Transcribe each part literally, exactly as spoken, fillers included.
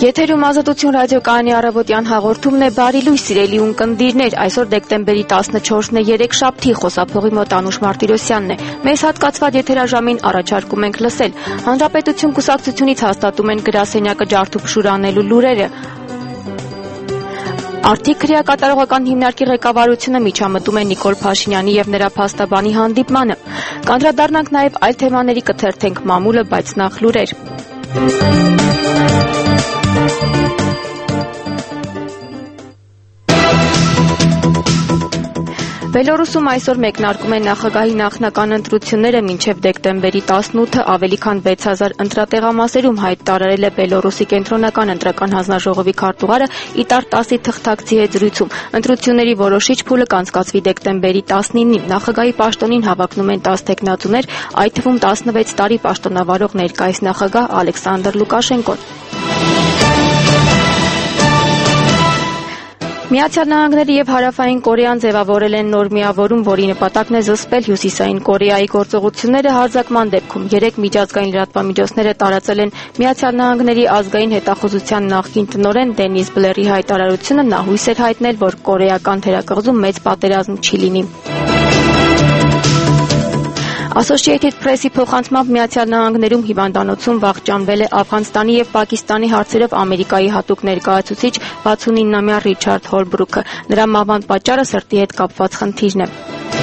Եթերում Ազատություն ռադիոկայանի առավոտյան հաղորդումն է բարի լույս սիրելի ունկնդիրներ, այսօր դեկտեմբերի տասնչորսն է, երեքշաբթի, խոսափողի մոտ Անուշ Մարտիրոսյանն է։ Մեզ հատկացված եթերաժամին առաջարկում ենք լսել Հանրապետություն կուսակցությունից հաստատում են գրասենյակը ջարդուփշուր անելու լուրերը։ Արդի քրեակատարողական հիմնարկի ղեկավարությունը միջամտում է Նիկոլ Փաշինյանի եւ նրա փաստաբանի հանդիպմանը։ Կանդրադառնանք նաեւ այլ թեմաների, կթերթենք մամուլը, բայց նախ լուրեր։ Բելորուսում այսօր մեկնարկում են նախագահի նախնական ընտրությունները մինչև դեկտեմբերի տասնութը ավելի քան վեց հազար ընտրատեղամասերում հայտ տարարել է Բելորուսի կենտրոնական ընտրական հանձնաժողովի քարտուղարը Իտար տասի թղթակցի հետ զրույցում։ Ընտրությունների որոշիչ փուլը կանցկացվի դեկտեմբերի տասնինին։ Նախագահի պաշտոնին հավակնում են տասը թեկնածուներ, այդ թվում տասնվեց տարի պաշտոնավարող ներկայիս նախագահ Ալեքսանդր Լուկաշենկոն։ Միացյալ Նահանգները եւ Հարավային Կորեան ձևավորել են նոր միավորում, որի նպատակն է զսպել Հյուսիսային Կորեայի գործողությունները հարձակման դեպքում։ Երեք միջազգային լրատվամիջոցները տարածել են Միացյալ Նահանգների ազգային հետախուզության նախկին տնօրեն Դենիս Բլերի հայտարարությունը, նա հույս էր հայտնել, որ կորեական թերակղզում մեծ պատերազմ չի լինի։ Associated Press-ի փոխանցմամբ Միացյալ Նահանգներում հիվանդանոցում վախճանվել է Աֆղանստանի եւ Պակիստանի հարցերով Ամերիկայի հատուկ ներկայացուցիչ վաթսունինամյա Ռիչարդ Հոլբրուքը։ Նրա մահվան պատճառը սրտի հետ կապված խնդիրն է։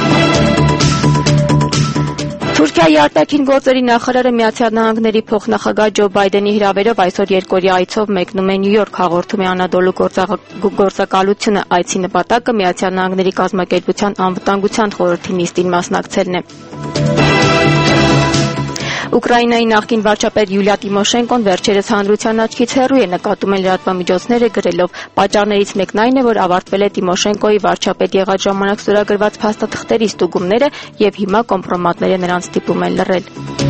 Թուրքիայի արտաքին գործերի նախարարը Միացյալ Նահանգների փոխնախագահ Ջո Բայդենի հրավերով այսօր երկօրյա այցով մեկնում է Նյու Յորք, հաղորդում է Անադոլու գործակալությունը։ Այցի նպատակը Միացյալ Նահանգների կազմակերպության անվտանգության խորհրդի նիստին մասնակցելն է։ Ուկրաինայի նախկին վարչապետ Յուլիա Տիմոշենկոն վերջերս հանրության աչքից հեռու է, նկատում են լրատվամիջոցները գրելով. Պատճառներից մեկն այն է, որ ավարտվել է Տիմոշենկոյի վարչապետ եղած ժամանակ ստորագրված փաստաթղթերի ստուգումները եւ հիմա կոմպրոմատները նրանց ստիպում են լռել։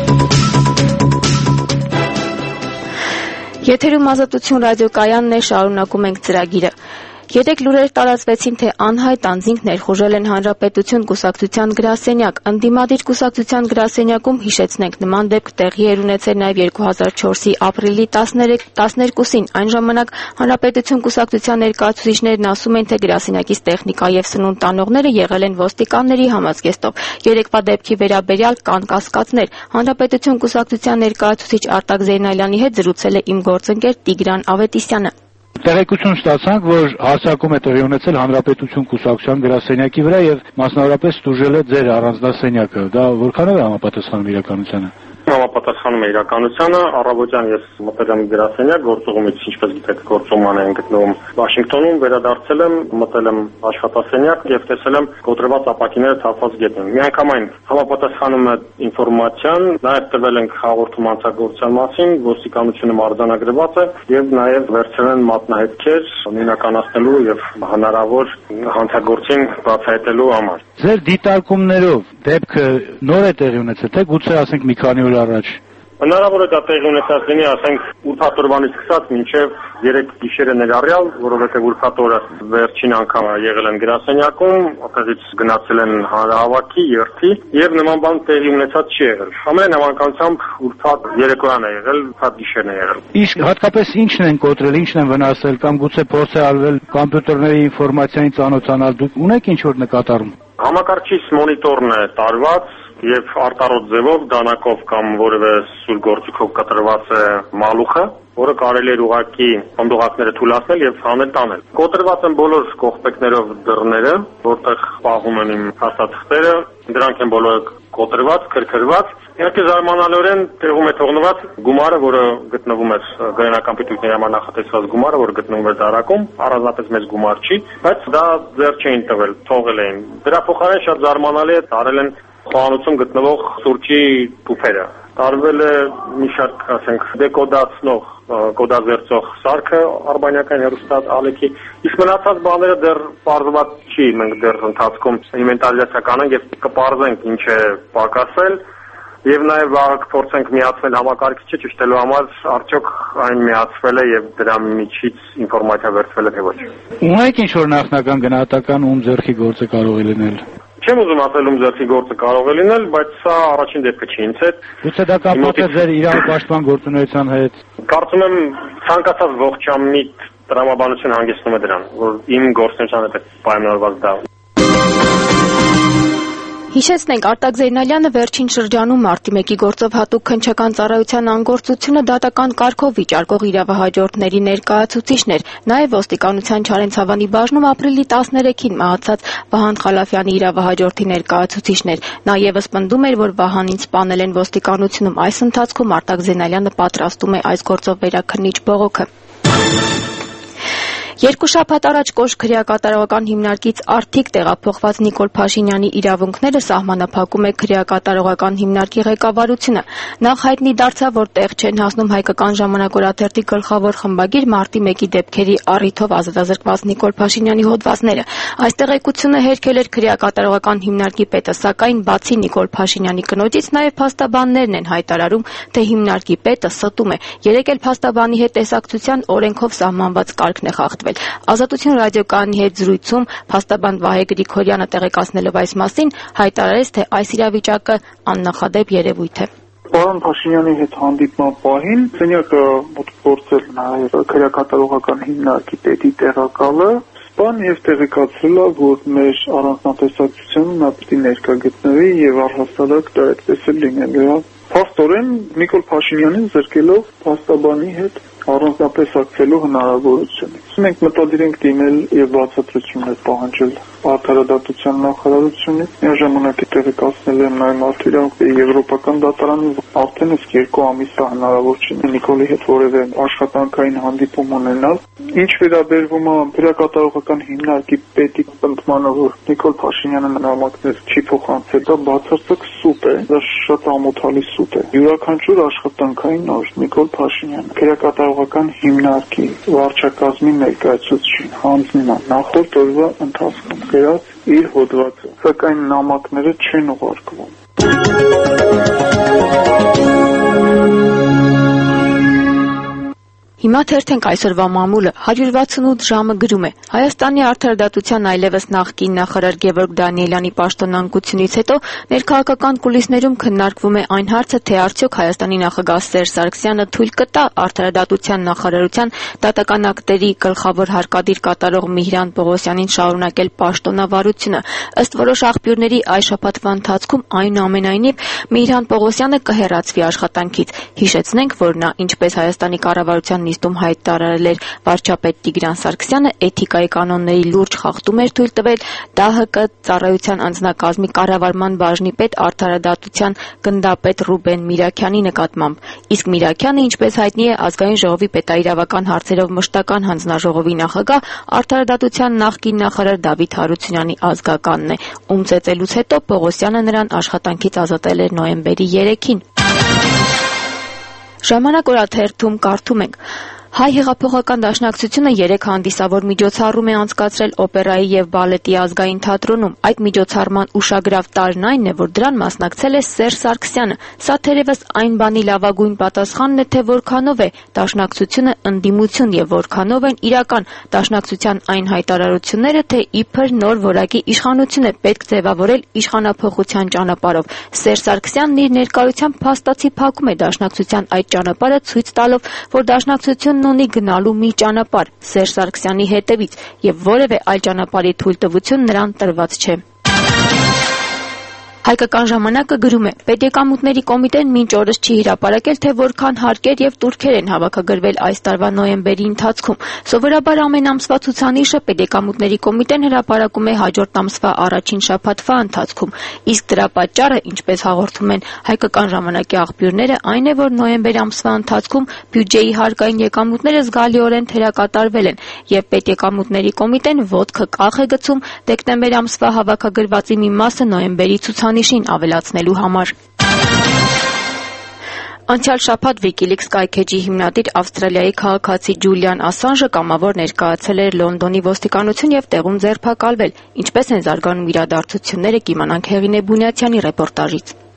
Եթերում Ազատություն ռադիոկայանն է, շարունակում ենք ծրագիրը։ Երեք լուրեր տարածվեցին, թե անհայտ անձինք ներխուժել են Հանրապետություն կուսակցության գրասենյակ։ Ընդդիմադիր կուսակցության գրասենյակում, հիշեցնենք, նման դեպք տեղի էր ունեցել նաև երկու հազար չորսի ապրիլի տասներկուսին։ Այն ժամանակ Հանրապետություն կուսակցության ներկայացուցիչներն ասում են, թե գրասենյակից տեխնիկա եւ սնունդ տանողները եղել են ոստիկանների համազգեստով։ Երեկվա դեպքի վերաբերյալ կան կասկածներ։ Հանրապետություն կուսակցության ներկայացուցիչ Արտակ Զեյնալյանի հետ զրուցել է իմ գործընկեր Տիգրան Ավետիսյանը։ Տեղեկություն ստացանք, որ հարձակում է տեղի ունեցել Հանրապետություն կուսակցության գրասենյակի վրա եւ մասնավորապես ստուժել է ձեր առանձնասենյակը։ Դա որքանով է համապատասխանում իրականությանը։ Համապատասխանում է իրականությանը, առավոտյան ես մտել եմ գրասենյակ, գործողումից ինչպես գիտեք գործողման են գտնվում Վաշինգտոնում, վերադարձել եմ, մտել եմ աշխատասենյակ եւ տեսել եմ կոտրված ապակիները թափված գետնին։ Միանգամայն համապատասխանում է ինֆորմացիան, նաեւ տվել ենք հաղորդում անցագործության մասին, ոստիկանությունը արձանագրված է եւ նաեւ վերցրել են մատնահետքեր նույնականացնելու եւ հնարավոր հանցագործին բացահայտելու համար։ Ձեր դիտարկումներով դեպքը նոր է տեղի ունեցել, թե գուցե ասենք մի քանի օր առաջ։ Հնարավոր է դա տեղի ունեցած լինի, ասենք ուրբաթ օրվանից սկսած մինչև երեք գիշերը ներառյալ, որովհետև ուրբաթ օրը վերջին անգամ եղել են գրասենյակում, այդտեղից գնացել են հանրահավաքի, երթի եւ նման բան տեղի ունեցած չի եղել։ Ամեն հավանականությամբ ուրբաթ երեկոյան է եղել, ուրբաթ գիշերն է եղել։ Իսկ հատկապես ի՞նչն են կոտրել, ի՞նչն են վնասել կամ գուցե փորձ է արվել կոմպյուտերների ինֆորմացիային ծանոթանալ, դուք ունեք ինչ-որ նկատառում։ Համակարգչից մոնիտորն է տարված եւ արտարոտ ձևով դանակով կամ որևէ սուր գործիքով կտրված է մալուխը, որը կարելի է ուղղակի հանդողակները թույլատրել եւ հանել տանել։ Կոտրված են բոլոր կողպեքներով դռները, որտեղ պահում են իմ փաստաթղթերը, դրանք են բոլորը կոտրված, քրքրված։ Իհարկե զարմանալիորեն տեղում է թողնված գումարը, որը գտնվում է գրանական պիտույտների համար նախատեսված գումարը, որը գտնվում է դարակում, առանձնապես մեծ գումար չի, բայց դա ձեռ չէին տվել, թողել էին։ Դրա փոխարեն շատ զարմանալի է տարել են խոհանոցում գտնվող սուրճի տուփերը։ Տարվել է մի շարք, ասենք, դեկոդացնող, կոդազերծող սարքը արբանյական հեռուստաալեքի, իսկ մնացած բաները դեռ պարզված չի, մենք դեռ ընթացքում ինվենտարիզացիա կանենք եւ կպարզենք ինչ է պակասել եւ նաեւ վաղը կփորձենք միացնել համակարգիչը ճշտելու համար, արդյոք այն միացվել է եւ դրա միջից ինֆորմացիա վերցվել է թե ոչ։ Ունեք ինչ-որ նախնական գնահատական ում ձեռքի գործը կարող է լինել։ Չեմ ուզում ասել ում ձեռքի գործը կարող է լինել, բայց սա առաջին դեպքը չի ինձ հետ։ Գուցե դա կապված է ձեր իրավապաշտպան գործունեության հետ։ Կարծում եմ ցանկացած ողջամիտ տրամաբանություն հանգեցնում է դրան, որ իմ գործունեության հետ պայմանավորված դա։ Հիշեցնենք, Արտակ Զեյնալյանը վերջին շրջանում մարտի մեկի գործով հատուկ քննչական ծառայության անգործությունը դատական կարգով վիճարկող իրավահաջորդների ներկայացուցիչն էր, նաև ոստիկանության Չարենցավանի բաժնում ապրիլի տասներեքին մահացած Վահան Խալաֆյանի իրավահաջորդի ներկայացուցիչն էր։ Նա ևս պնդում էր, որ Վահանին սպանել են ոստիկանությունում։ Այս ընթացքում Արտակ Զեյնալյանը պատրաստում է այս գործով վերաքննիչ բողոքը։ Երկու շաբաթ առաջ Կոշտ քրեակատարողական հիմնարկից արդիկ տեղափոխված Նիկոլ Փաշինյանի իրավունքները սահմանափակում է քրեակատարողական հիմնարկի ղեկավարությունը։ Նախ հայտնի դարձավ, որ տեղ չեն հասնում Հայկական ժամանակ օրաթերթի գլխավոր խմբագիր մարտի մեկի դեպքերի առիթով ազատազրկված Նիկոլ Փաշինյանի հոդվածները։ Այս տեղեկությունը հերքել էր քրեակատարողական հիմնարկի պետը, սակայն բացի Նիկոլ Փաշինյանի կնոջից նաև փաստաբաններն են հայտարարում, թե հիմնարկի պետը ստում է։ Երեկ էլ փաստաբանի հետ տեսակցության օրենքով սահմանված կարգն է խախտվել։ Ազատություն ռադիոկայանի հետ զրույցում փաստաբան Վահե Գրիգորյանը տեղեկացնելով այս մասին հայտարարեց, թե այս իրավիճակը աննախադեպ երևույթ է։ Պարոն Փաշինյանի հետ հանդիպման պահին սենյակը գործել նաև քրեակատարողական հիմնարկի պետի տեղակալը բան եւ տեղեկացրել է, որ մեր առանձնատեսակցությունը նա պետք է ներկա գտնվի եւ առհասարակ դա այդպես էլ լինելու է։ Փաստորեն Նիկոլ Փաշինյանին զրկելով փաստաբանի հետ առանձնատեսակցելու հնարավորությունը։ Մենք մտադիր ենք դիմել եւ բացատրություններ պահանջել արդարադատության նախարարությունից։ Միաժամանակ տեղեկացնել եմ նաեւ Մարդու իրավունքների եվրոպական դատարանին, արդեն իսկ երկու ամիս է հնարավոր չի Նիկոլի հետ որևէ աշխատանքային հանդիպում ունենալ։ Ինչ վերաբերվում է քրեակատարողական հիմնարկի պետի պնդմանը, որ Նիկոլ Փաշինյանը նամակներ չի փոխանցել, դա բացարձակ սուտ է, դա շատ ամոթալի սուտ է։ Յուրաքանչյուր աշխատանքային օր Նիկոլ Փաշինյանը քրեակատարողական հիմնարկի վարչակազմի ներկայացուցիչին հանձնում է նախորդ օրվա ընթացքում գրած իր հոդվածը, սակայն նամակները չեն ուղարկվում։ Հիմա թերթենք այսօրվա մամուլը հարյուր վաթսունութ ժամը գրում է. Հայաստանի արդարադատության այլևս նախկին նախարար Գևորգ Դանիելյանի պաշտոնանկությունից հետո ներքաղաքական կուլիսներում քննարկվում է այն հարցը, թե արդյոք Հայաստանի նախագահ Սերժ Սարգսյանը թույլ կտա արդարադատության նախարարության դատական ակտերի գլխավոր հարկադիր կատարող Միհրան Պողոսյանին շարունակել պաշտոնավարությունը։ Ըստ որոշ աղբյուրների այս շաբաթվա ընթացքում այնուամենայնիվ Միհրան Պողոսյանը կհեռացվի աշխատանքից։ Հիշեցնենք, որ նա ինչպես Հայաստանի կառավարության նիստում հայտարարել էր վարչապետ Տիգրան Սարգսյանը էթիկայի կանոնների լուրջ խախտում էր թույլ տվել ԴՀԿ ծառայության անձնակազմի կառավարման բաժնի պետ արդարադատության գնդապետ Ռուբեն Միրաքյանի նկատմամբ։ Իսկ Միրաքյանը, ինչպես հայտնի է, ազգային ժողովի պետաիրավական հարցերով մշտական հանձնաժողովի նախագահ, արդարադատության նախկին նախարար Դավիթ Հարությունյանի ազգականն է, ում ծեծելուց հետո Պողոսյանը նրան աշխատանքից ազատել էր նոյեմբերի երեքին։ Ժամանակ օրաթերթում կարդում ենք. Հայ հեղափոխական դաշնակցությունը երեք հանդիսավոր միջոցառում է անցկացրել օպերայի եւ բալետի ազգային թատրոնում։ Այդ միջոցառման ուշագրավ տարրն այն է, որ դրան մասնակցել է Սերժ Սարգսյանը։ Սա թերևս այն բանի լավագույն պատասխանն է, թե որքանով է դաշնակցությունը ընդդիմություն եւ որքանով են իրական դաշնակցության այն հայտարարությունները, թե իբր նոր որակի իշխանություն է պետք ձևավորել իշխանափոխության ճանապարհով։ Սերժ Սարգսյանն իր ներկայությամբ փաստացի փակում է դաշնակցության այդ ճանապարհը, ցույց տալով, որ դաշնակցությունն ունի գնալու մի ճանապարհ Սերժ Սարգսյանի հետևից եւ որևէ այլ ճանապարհի թույլտվություն նրան տրված չէ։ Հայկական ժամանակը գրում է. Պետեկամուտների կոմիտեն մինչ օրս չի հրապարակել, թե որքան հարկեր եւ տուրքեր են հավաքագրվել այս տարվա նոյեմբերի ընթացքում։ Սովորաբար ամեն ամսվա ցուցանիշը Պետեկամուտների կոմիտեն հրապարակում է հաջորդ ամսվա առաջին շաբաթվա ընթացքում։ Իսկ դրա պատճառը, ինչպես հաղորդում են Հայկական ժամանակի աղբյուրները, այն է, որ նոյեմբեր ամսվա ընթացքում բյուջեի հարկային եկամուտները զգալիորեն թերակատարվել են եւ Պետեկամուտների կոմիտեն ոտքը կախ է գցում դեկտեմբեր ամսվա հավաքագրվածի մի մասը նոյեմբերի ցուցանիշ նշին ավելացնելու համար։ Անցյալ շաբաթ WikiLeaks կայքեջի հիմնադիր Ավստրալիայի քաղաքացի Ջուլիան Ասանժը կամավոր ներկայացել էր Լոնդոնի ոստիկանություն եւ տեղում ձերբակալվել։ Ինչպես են զարգանում իրադարձությունները, կիմանանք Հեղինե Բունյացյանի ռեպորտաժից։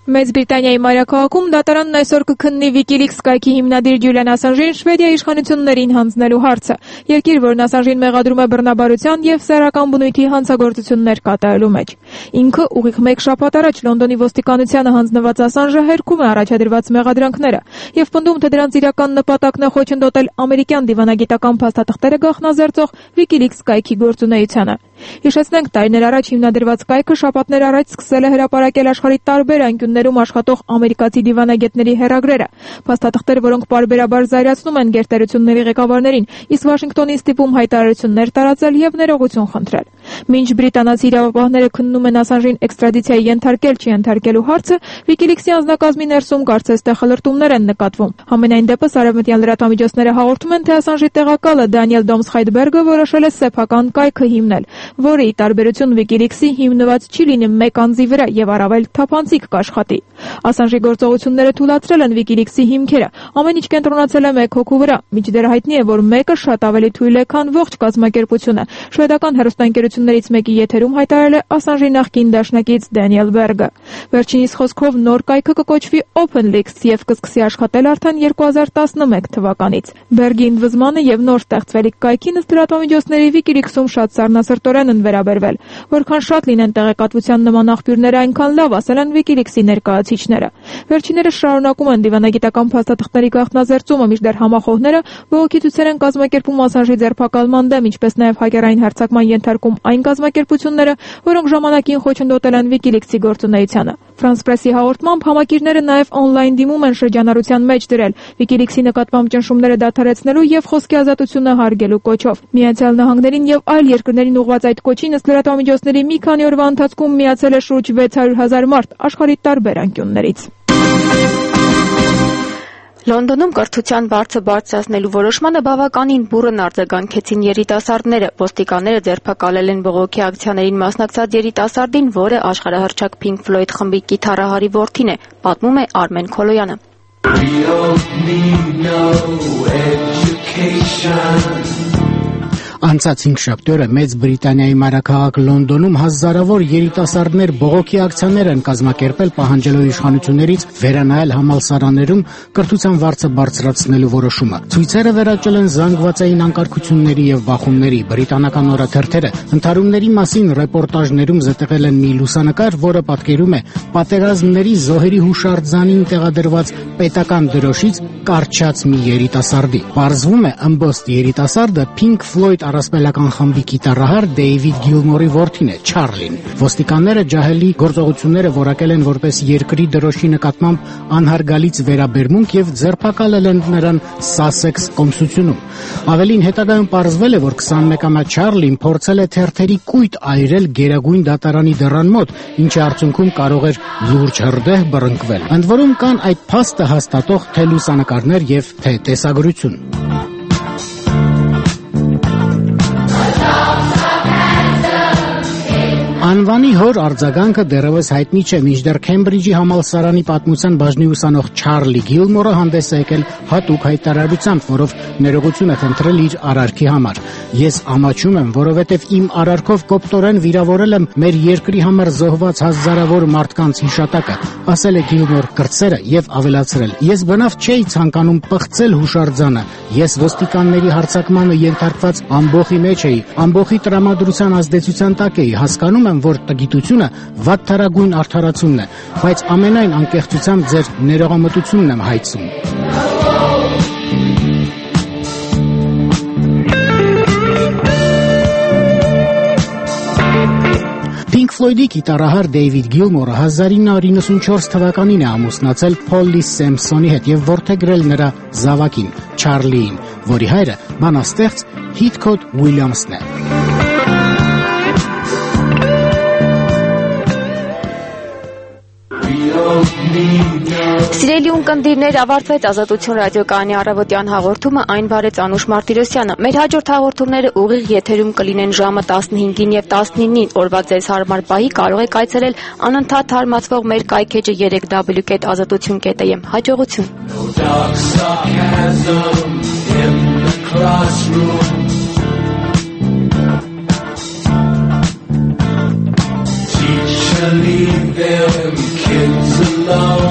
Մեծ Բրիտանիայի մայրաքաղաքում դատարանն այսօր կքննի WikiLeaks կայքի հիմնադիր Ջուլիան Ասանժին Շվեդիայի իշխանություններին հանձնելու հարցը։ Երկիր, որն Ասանժին մեղադրում է բռնաբարության եւ սեռական բնույթի հանցագործություններ կատարելու մեջ։ Ինքը ուղիղ մեկ շաբաթ առաջ Լոնդոնի ոստիկանությանը հանձնված Ասանժը հերքում է առաջադրված մեղադրանքները եւ պնդում, թե դրանց իրական նպատակն է խոչընդոտել ամերիկյան դիվանագիտական փաստաթղթերը գաղտնազերծող WikiLeaks կայքի գործունեությանը։ Հիշեցնենք, տարիներ առաջ հիմնադրված կայքը շաբաթներ առաջ սկսել է հրապարակել աշխարհի տարբեր անկյուններում աշխատող ամերիկացի դիվանագետների հեռագրերը, փաստաթղթեր, որոնք պարբերաբար զայրացնում են գերտերությունների ղեկավարներին, իսկ Վաշինգտոնին ստիպում հայտարարություններ տարածել եւ ներողություն խնդրել։ Մինչ բրիտանացի իրավապահները քննում են Ասանժին էքստրադիցիայի ենթարկել չի ենթարկելու հարցը, WikiLeaks-ի անձնակազմի ներսում կարծես թե խլրտումներ են նկատվում։ Համենայն դեպս արևմտյան լրատվամիջոցները հաղորդում են, թե Ասանժի տեղակալը Դանիել Դոմսխայդբերգը որոշել է սեփական կայքը հիմնել, որը ի տարբերություն WikiLeaks-ի հիմնված չի լինի մեկ անձի վրա եւ առավել թափանցիկ կաշխատի։ Ասանժի գործողությունները թույլատրել են WikiLeaks-ի հիմքերը, ամեն ինչ կենտրոնացել է մեկ հոգու վրա, մինչդեռ հայտնի է, որ մեկը շատ ավելի թույլ է, քան ողջ կազմակերպությունը։ Շվեդական հեռուստաընկերություններից մեկի եթերում հայտարարել է Ասանժի նախկին դաշնակից Դանիել Բերգը։ Վերջինիս խոսքով նոր կայքը կկոչվի OpenLeaks եւ կսկսի աշխատել արդեն երկու հազար տասնմեկ թվականից։ Բերգի ընդվզմանը եւ նոր ստեղծվելիք կայքին ըստ լրատվամիջոցների WikiLeaks-ում շատ սառնասրտորեն են վերաբերվել։ Որքան շատ լինեն տեղեկատվության նման աղբյուրները, այնքան լավ, ասել են WikiLeaks-ի ներկայացուցիչները։ Վերջիններս շարունակում են դիվանագիտական փաստաթղթերի գաղտնազերծումը, մինչդեռ համախոհները բողոքի ցույցեր են կազմակերպում Ասանժի ձերբակալման դեմ, ինչպես նաև հակերային հարձակման ենթարկում այն կազմակերպությունները, որոնք ժամանակին խոչընդոտել են WikiLeaks-ի գործունեությանը։ France Press-ի հաղորդմամբ համակիրները նաև on-line դիմում են շրջանառության մեջ դրել WikiLeaks-ի նկատմամբ ճնշումները դադարեցնելու եւ խոսքի ազատությունը հարգելու կոչով։ Միացյալ Նահանգներին եւ այլ երկրներին ուղղված այդ կոչին ըստ լրատվամիջոցների մի քանի օրվա ընթացքում միացել է շուրջ վեց հարյուր հազար մարդ աշխարհի տարբեր անկյուններից։ Լոնդոնում կրթության բարձը բարձրացնելու որոշմանը բավականին բուռն արձագանքեցին երիտասարդները։ Ոստիկանները ձերբակալել են բողոքի ակցիաներին մասնակցած երիտասարդին, որը աշխարհահռչակ Pink Floyd խմբի կիթառահարի որդին է, պատմում է Արմեն Քոլոյանը։ Անցած հինգշաբթի օրը Մեծ Բրիտանիայի մայրաքաղաք Լոնդոնում հազարավոր երիտասարդներ բողոքի ակցիաներ են կազմակերպել, պահանջելով իշխանություններից վերանայել համալսարաններում կրթության վարձը բարձրացնելու որոշումը։ Ցույցերը վերաճել են զանգվածային անկարգությունների եւ բախումների։ Բրիտանական օրաթերթերը ընդհարումների մասին ռեպորտաժներում զետեղել են մի լուսանկար, որը պատկերում է պատերազմների զոհերի հուշարձանին տեղադրված պետական դրոշից կարճած մի երիտասարդի։ Պարզվում է, ըմբոստ երիտասարդը Pink Floyd առասպելական խմբի կիթառահար Դեյվիդ Գիլմորի որդին է, Չարլին։ Ոստիկանները ջահելի գործողությունները որակել են որպես երկրի դրոշի նկատմամբ անհարգալից վերաբերմունք եւ ձերբակալել են նրան Սասեքս կոմսությունում։ Ավելին, հետագայում պարզվել է, որ քսանմեկամյա Չարլին փորձել է թերթերի կույտ այրել Գերագույն դատարանի դռան մոտ, ինչի արդյունքում կարող էր լուրջ հրդեհ բռնկվել։ Ընդ որում կան այդ փաստը հաստատող թե լուսանկարներ եւ թե տեսագրություն։ Անվանի հոր արձագանքը դեռևս հայտնի չէ, մինչդեռ Քեմբրիջի համալսարանի պատմության բաժնի ուսանող Չարլի Գիլմորը հանդես է եկել հատուկ հայտարարությամբ, որով ներողություն է խնդրել իր արարքի համար։ Ես ամաչում եմ, որովհետև իմ արարքով կոպտորեն վիրավորել եմ մեր երկրի համար զոհված հազարավոր մարդկանց հիշատակը, ասել է Գիլմոր կրտսերը եւ ավելացրել. Ես բնավ չէի ցանկանում պղծել հուշարձանը, ես ոստիկանների հարձակմանը ենթարկված ամբոխի մեջ էի, ամբոխի տրամադրության ազդեցության տակ էի, հասկանում եմ, որ տգիտությունը վատթարագույն արդարացումն է, բայց ամենայն անկեղծությամբ ձեր ներողամտությունն եմ հայցում։ Pink Floyd-ի կիթառահար Դեյվիդ Գիլմորը հազար ինը հարյուր իննսունչորս թվականին է ամուսնացել Փոլլի Սեմփսոնի հետ եւ որդեգրել նրա զավակին Չարլիին, որի հայրը բանաստեղծ Հիթքոթ Ուիլյամսն է։ Սիրելի ունկնդիրներ, ավարտվեց Ազատություն ռադիոկայանի առավոտյան հաղորդումը, այն վարեց Անուշ Մարտիրոսյանը։ Մեր հաջորդ հաղորդումները ուղիղ եթերում կլինեն ժամը տասնհինգին եւ տասնինին։ Օրվա ձեզ հարմար պահի կարող եք այցելել անընդհատ հարմացվող մեր կայքեջը երեք w կետ ազատություն կետ am։ Հաջողություն։ Leave them kids alone. love.